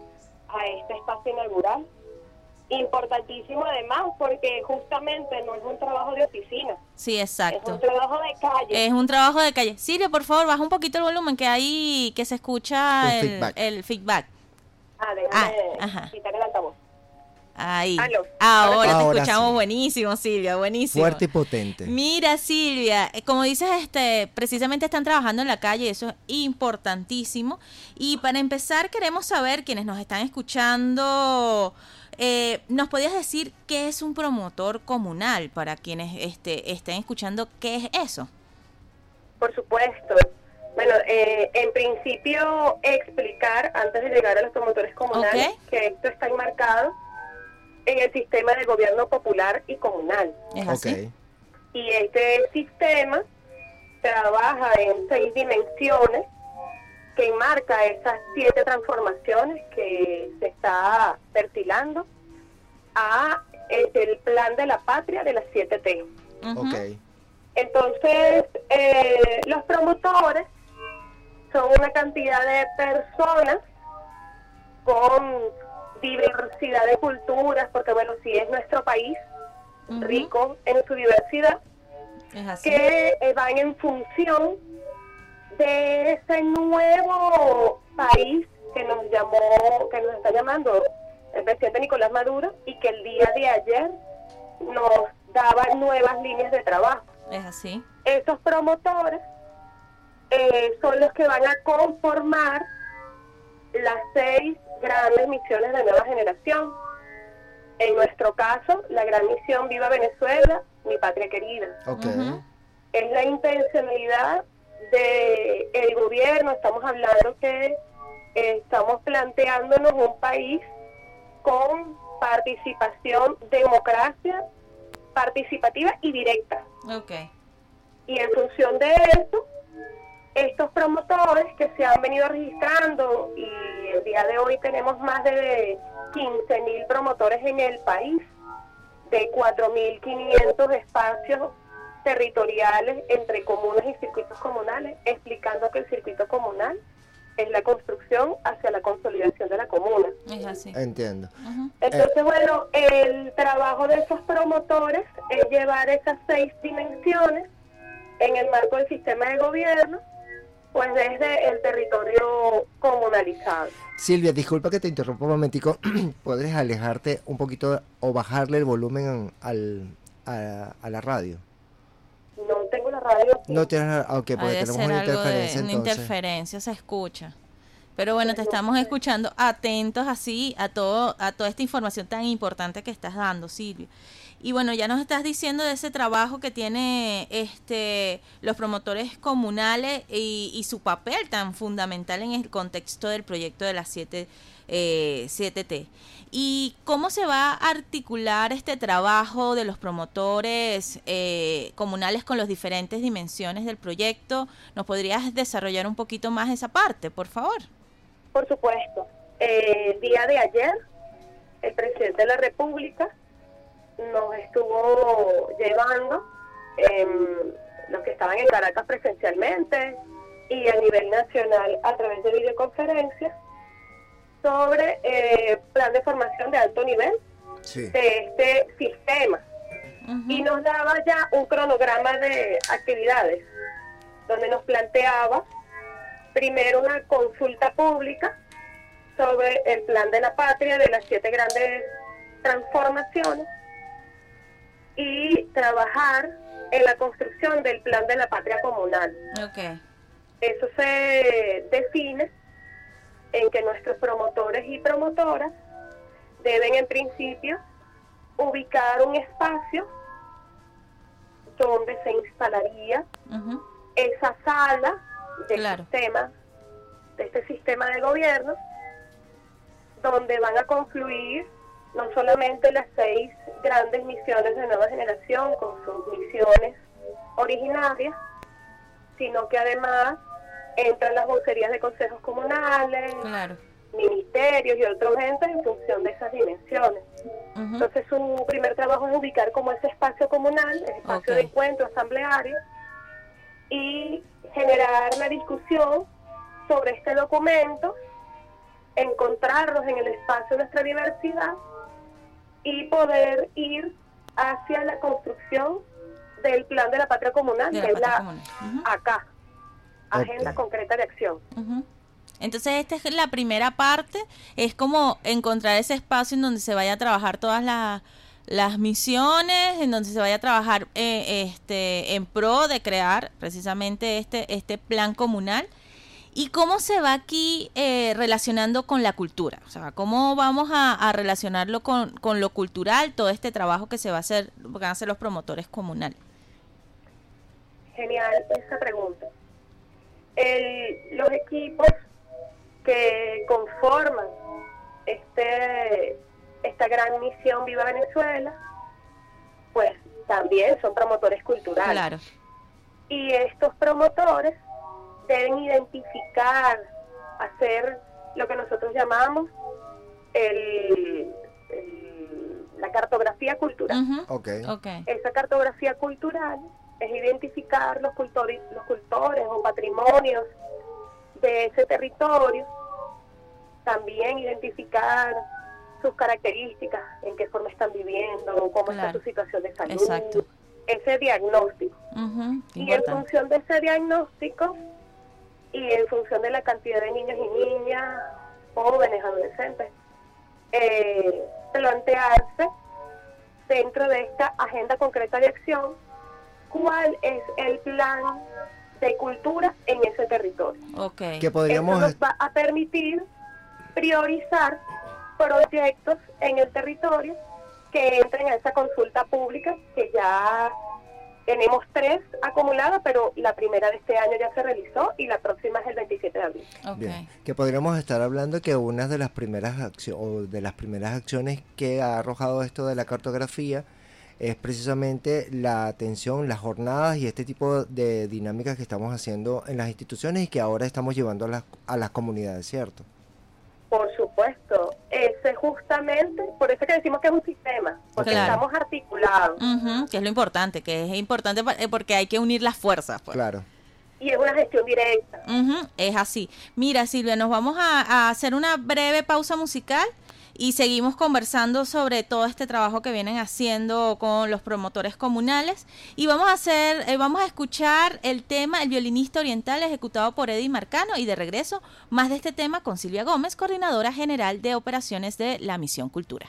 S18: a este espacio inaugural. Importantísimo además porque justamente no es un trabajo de oficina.
S2: Sí, exacto.
S18: Es un trabajo de calle.
S2: Es un trabajo de calle. Silvia, por favor, baja un poquito el volumen que ahí que se escucha el feedback. el feedback.
S18: Ah, déjame ah, quitar el altavoz.
S2: Ahí.
S18: ¿Aló?
S2: Ahora,
S1: Ahora
S2: te escuchamos
S1: sí.
S2: Buenísimo, Silvia, buenísimo.
S1: Fuerte y potente.
S2: Mira, Silvia, como dices, este, precisamente están trabajando en la calle, eso es importantísimo. Y para empezar, queremos saber, quienes nos están escuchando, eh, ¿nos podías decir qué es un promotor comunal? Para quienes este, estén escuchando, ¿qué es eso?
S18: Por supuesto. Bueno, eh, en principio explicar, antes de llegar a los promotores comunales, okay. que esto está enmarcado en el sistema de gobierno popular y comunal.
S2: ¿Es así?
S1: Okay.
S18: Y este sistema trabaja en seis dimensiones que enmarca esas siete transformaciones que se está perfilando a este, el plan de la patria de las siete T.
S2: Uh-huh.
S1: Okay.
S18: Entonces, eh, los promotores son una cantidad de personas con diversidad de culturas, porque bueno, sí es nuestro país, uh-huh. rico en su diversidad,
S2: es así.
S18: Que eh, van en función de ese nuevo país que nos llamó, que nos está llamando el presidente Nicolás Maduro y que el día de ayer nos daba nuevas líneas de trabajo.
S2: Es así.
S18: Esos promotores eh, son los que van a conformar las seis grandes misiones de nueva generación. En nuestro caso, la gran misión Viva Venezuela, mi patria querida.
S1: Okay.
S2: Uh-huh.
S18: Es la intencionalidad del gobierno. Estamos hablando que eh, estamos planteándonos un país con participación, democracia participativa y directa.
S2: Okay.
S18: Y en función de eso, estos promotores que se han venido registrando, y el día de hoy tenemos más de quince mil promotores en el país, de cuatro mil quinientos espacios territoriales entre comunas y circuitos comunales, explicando que el circuito comunal es la construcción hacia la consolidación de la comuna.
S2: Es así.
S1: Entiendo.
S2: Uh-huh.
S18: Entonces, eh. bueno, el trabajo de esos promotores es llevar esas seis dimensiones en el marco del sistema de gobierno, pues desde el territorio comunalizado.
S1: Silvia, disculpa que te interrumpa un momentico. ¿Podrías alejarte un poquito o bajarle el volumen al, a, a la radio?
S18: No tengo la radio.
S1: No tienes, ok, porque
S2: Debe
S1: tenemos
S2: ser
S1: una
S2: algo
S1: interferencia
S2: de, una
S1: entonces.
S2: interferencia, se escucha. Pero bueno, te estamos escuchando atentos así a todo a toda esta información tan importante que estás dando, Silvia. Y bueno, ya nos estás diciendo de ese trabajo que tiene este los promotores comunales y, y su papel tan fundamental en el contexto del proyecto de las siete T. ¿Y cómo se va a articular este trabajo de los promotores eh, comunales con las diferentes dimensiones del proyecto? ¿Nos podrías desarrollar un poquito más esa parte, por favor?
S18: Por supuesto. Eh, el día de ayer, el presidente de la República nos estuvo llevando, eh, los que estaban en Caracas presencialmente y a nivel nacional a través de videoconferencias, sobre eh, plan de formación de alto nivel sí. de este sistema. Uh-huh. Y nos daba ya un cronograma de actividades, donde nos planteaba primero una consulta pública sobre el plan de la patria, de las siete grandes transformaciones, y trabajar en la construcción del plan de la patria comunal.
S2: Okay.
S18: Eso se define en que nuestros promotores y promotoras deben en principio ubicar un espacio donde se instalaría uh-huh. esa sala del claro. sistema, de este sistema de gobierno, donde van a confluir no solamente las seis grandes misiones de nueva generación con sus misiones originarias, sino que además entran las vocerías de consejos comunales,
S2: claro.
S18: ministerios y otros entes en función de esas dimensiones. Uh-huh. Entonces su primer trabajo es ubicar como ese espacio comunal, el espacio okay. de encuentro asambleario, y generar la discusión sobre este documento, encontrarnos en el espacio de nuestra diversidad y poder ir hacia la construcción del plan de la patria comunal, de que es la uh-huh. acá. Agenda okay. concreta de acción.
S2: Uh-huh. Entonces esta es la primera parte, es como encontrar ese espacio en donde se vaya a trabajar todas las, las misiones, en donde se vaya a trabajar eh, este en pro de crear precisamente este, este plan comunal. ¿Y cómo se va aquí eh, relacionando con la cultura? O sea, ¿cómo vamos a, a relacionarlo con, con lo cultural, todo este trabajo que se va a hacer, van a hacer los promotores comunales?
S18: Genial esa pregunta. El, los equipos que conforman este esta gran misión Viva Venezuela, pues también son promotores culturales.
S2: Claro.
S18: Y estos promotores deben identificar, hacer lo que nosotros llamamos el, el, la cartografía cultural.
S2: Uh-huh. Okay. Okay.
S18: Esa cartografía cultural es identificar los cultores, los cultores o patrimonios de ese territorio, también identificar sus características, en qué forma están viviendo, cómo claro. está su situación de salud,
S2: exacto.
S18: ese diagnóstico.
S2: Uh-huh.
S18: Y en función de ese diagnóstico y en función de la cantidad de niños y niñas, jóvenes, adolescentes, eh, plantearse dentro de esta agenda concreta de acción cuál es el plan de cultura en ese territorio.
S2: Okay.
S1: Que podríamos...
S18: Eso nos va a permitir priorizar proyectos en el territorio que entren a esa consulta pública, que ya tenemos tres acumuladas, pero la primera de este año ya se realizó y la próxima es el veintisiete de abril.
S2: Okay.
S1: Bien. Que podríamos estar hablando que una de las primeras acciones o de las primeras acciones que ha arrojado esto de la cartografía es precisamente la atención, las jornadas y este tipo de dinámicas que estamos haciendo en las instituciones y que ahora estamos llevando a las, a las comunidades, ¿cierto?
S18: Por supuesto, ese justamente, por eso que decimos que es un sistema, porque claro. estamos articulados.
S2: Uh-huh, que es lo importante, que es importante porque hay que unir las fuerzas. Pues.
S1: Claro.
S18: y es una gestión directa.
S2: Uh-huh, es así. Mira, Silvia, nos vamos a, a hacer una breve pausa musical y seguimos conversando sobre todo este trabajo que vienen haciendo con los promotores comunales, y vamos a hacer, eh, vamos a escuchar el tema El violinista oriental, ejecutado por Eddie Marcano, y de regreso más de este tema con Silvia Gómez, coordinadora general de operaciones de la Misión Cultura.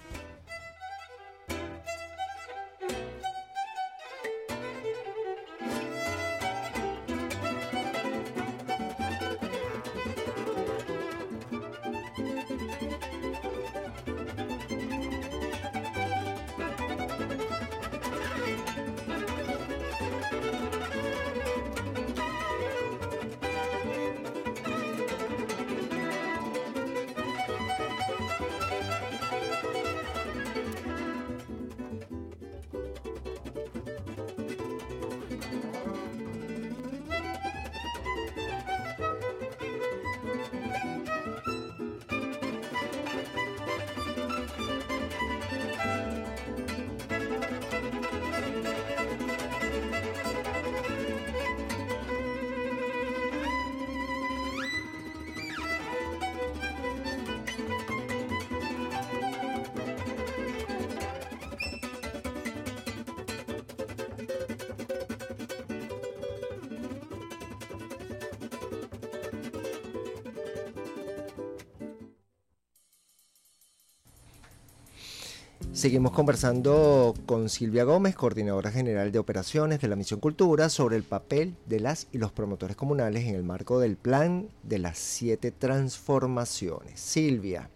S1: Seguimos conversando con Silvia Gómez, coordinadora general de operaciones de la Misión Cultura, sobre el papel de las y los promotores comunales en el marco del plan de las siete transformaciones. Silvia,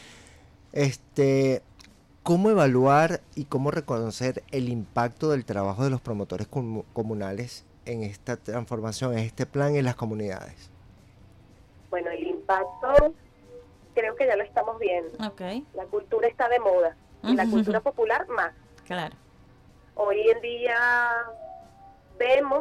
S1: este, ¿cómo evaluar y cómo reconocer el impacto del trabajo de los promotores com- comunales en esta transformación, en este plan en las comunidades?
S18: Bueno, el impacto creo que ya lo estamos viendo.
S2: Okay.
S18: La cultura está de moda. Y la cultura popular más.
S2: Claro.
S18: Hoy en día vemos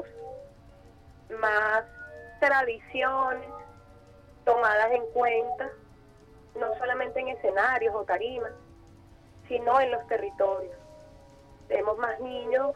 S18: más tradiciones tomadas en cuenta, no solamente en escenarios o tarimas, sino en los territorios. Vemos más niños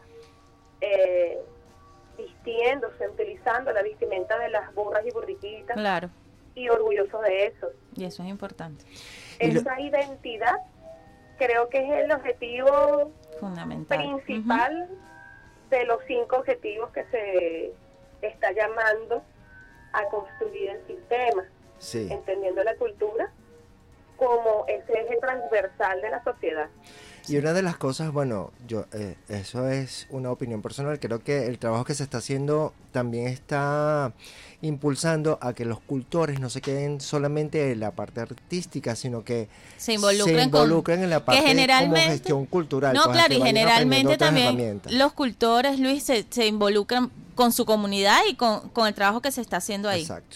S18: eh, vistiéndose, utilizando la vestimenta de las burras y burriquitas.
S2: Claro.
S18: Y orgullosos de eso.
S2: Y eso es importante.
S18: Esa identidad creo que es el objetivo
S2: fundamental,
S18: principal uh-huh. de los cinco objetivos que se está llamando a construir el sistema,
S1: sí.
S18: entendiendo la cultura como ese eje transversal de la sociedad.
S1: Y una de las cosas, bueno, yo eh, eso es una opinión personal, creo que el trabajo que se está haciendo también está impulsando a que los cultores no se queden solamente en la parte artística, sino que
S2: se involucren,
S1: se involucren
S2: con,
S1: en la parte
S2: generalmente,
S1: como gestión cultural.
S2: No, claro, y generalmente también
S1: herramientas.
S2: Los cultores, Luis, se, se involucran con su comunidad y con, con el trabajo que se está haciendo ahí.
S1: Exacto.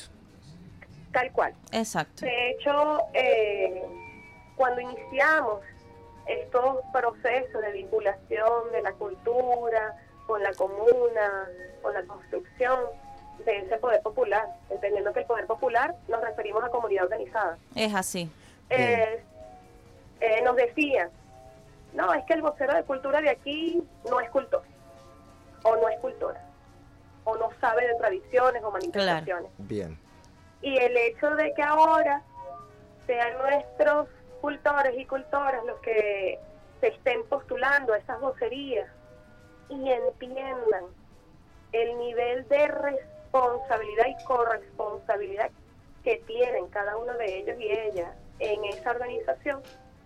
S18: Tal cual.
S2: Exacto.
S18: De hecho, eh, cuando iniciamos estos procesos de vinculación de la cultura con la comuna, con la construcción de ese poder popular, entendiendo que el poder popular nos referimos a comunidad organizada.
S2: Es así.
S18: Eh, eh, nos decían, no, es que el vocero de cultura de aquí no es cultor, o no es cultora, o no sabe de tradiciones o manifestaciones.
S1: Claro. Bien.
S18: Y el hecho de que ahora sean nuestros cultores y cultoras los que se estén postulando a esas vocerías y entiendan el nivel de responsabilidad y corresponsabilidad que tienen cada uno de ellos y ellas en esa organización,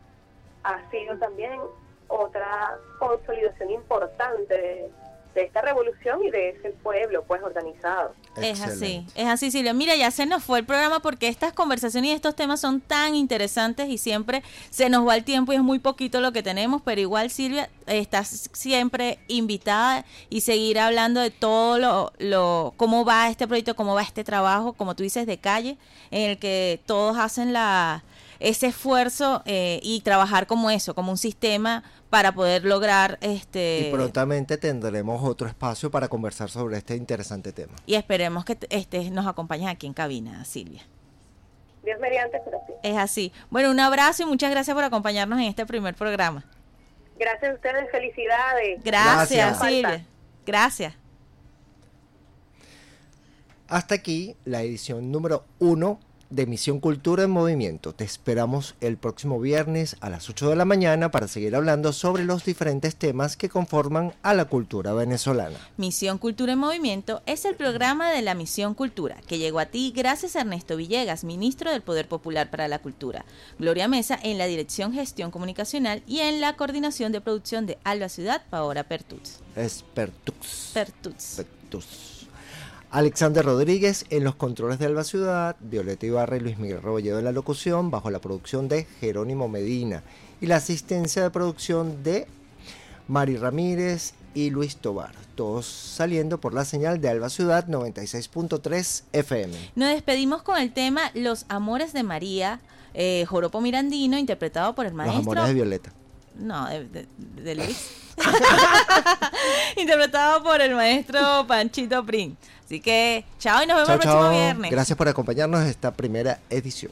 S18: ha sido también otra consolidación importante de, de esta revolución y de ese pueblo pues organizado.
S2: Es así, es así, Silvia. Mira, ya se nos fue el programa porque estas conversaciones y estos temas son tan interesantes y siempre se nos va el tiempo y es muy poquito lo que tenemos, pero igual, Silvia, estás siempre invitada y seguir hablando de todo lo, lo cómo va este proyecto, cómo va este trabajo, como tú dices, de calle, en el que todos hacen la ese esfuerzo eh, y trabajar como eso, como un sistema para poder lograr este
S1: y prontamente tendremos otro espacio para conversar sobre este interesante tema.
S2: Y esperemos que este nos acompañes aquí en cabina, Silvia.
S18: Dios mediante, pero sí.
S2: Es así. Bueno, un abrazo y muchas gracias por acompañarnos en este primer programa.
S18: Gracias a ustedes, felicidades.
S2: Gracias,
S1: Gracias.
S2: Silvia. Gracias.
S1: Hasta aquí la edición número uno de Misión Cultura en Movimiento. Te esperamos el próximo viernes a las ocho de la mañana para seguir hablando sobre los diferentes temas que conforman a la cultura venezolana.
S2: Misión Cultura en Movimiento es el programa de la Misión Cultura, que llegó a ti gracias a Ernesto Villegas, ministro del Poder Popular para la Cultura, Gloria Mesa en la Dirección Gestión Comunicacional y en la coordinación de producción de Alba Ciudad, Paola Pertuz.
S1: Es Pertuz.
S2: Pertuz.
S1: Pertuz. Alexander Rodríguez en los controles de Alba Ciudad, Violeta Ibarra y Luis Miguel Rebolledo en la locución, bajo la producción de Jerónimo Medina y la asistencia de producción de Mari Ramírez y Luis Tobar, todos saliendo por la señal de Alba Ciudad noventa y seis punto tres F M.
S2: Nos despedimos con el tema Los Amores de María, eh, joropo mirandino, interpretado por el maestro...
S1: Los Amores de Violeta.
S2: No, de, de, de Luis. Interpretado por el maestro Panchito Prim. Así que, chao y nos vemos
S1: chao,
S2: el próximo
S1: chao.
S2: viernes.
S1: Gracias por acompañarnos en esta primera edición.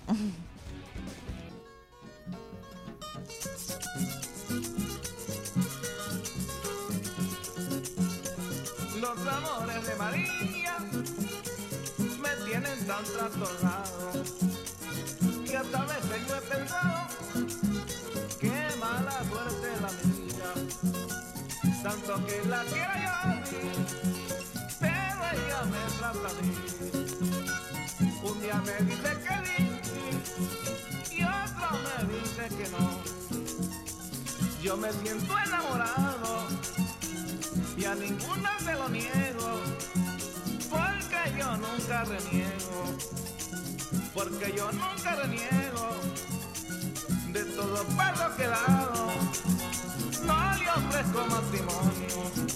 S3: Los amores de María me tienen tan trastornado que hasta veces yo he pensado qué mala suerte la mía, tanto que la quiero yo a mí, pero ella me trata a mí. Un día me dice que sí y otro me dice que no. Yo me siento enamorado y a ninguna se lo niego, porque yo nunca reniego, porque yo nunca reniego de todo paso que he dado, no le ofrezco matrimonio.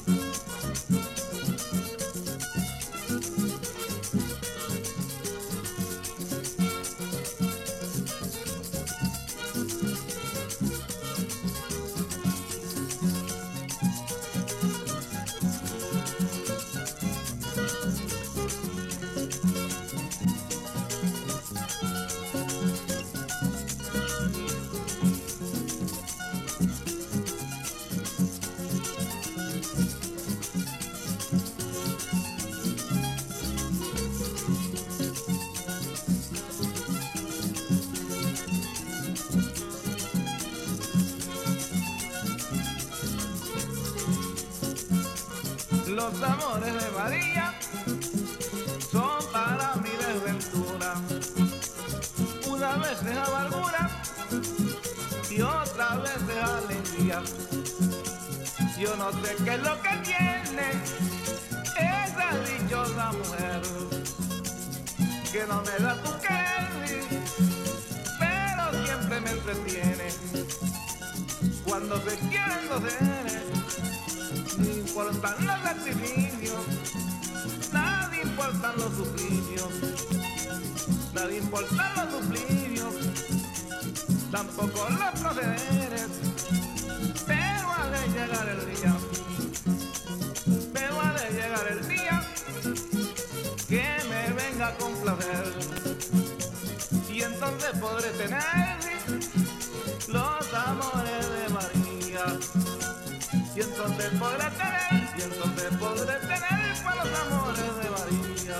S3: Los amores de María son para mi desventura, una vez es amargura y otra vez es alegría. Yo no sé qué es lo que tiene esa dichosa mujer, que no me da tu querer, pero siempre me entretiene. Cuando se quieren dos seres, no importan los sacrificios, nada importan los suplicios, nada importan los suplicios, tampoco los procederes, pero ha de llegar el día, pero ha de llegar el día que me venga a complacer, y entonces podré tener los amores de María. Y entonces podré tener, y entonces podré tener para los amores de María.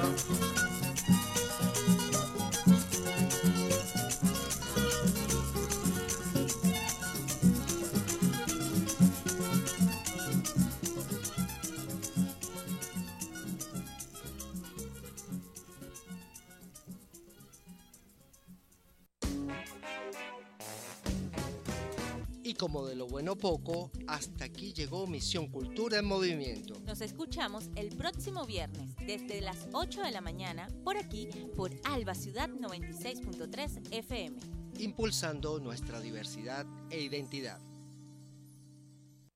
S1: Y como de lo bueno poco, hasta aquí llegó Misión Cultura en Movimiento.
S17: Nos escuchamos el próximo viernes desde las ocho de la mañana por aquí, por Alba Ciudad noventa y seis punto tres F M.
S1: Impulsando nuestra diversidad e identidad.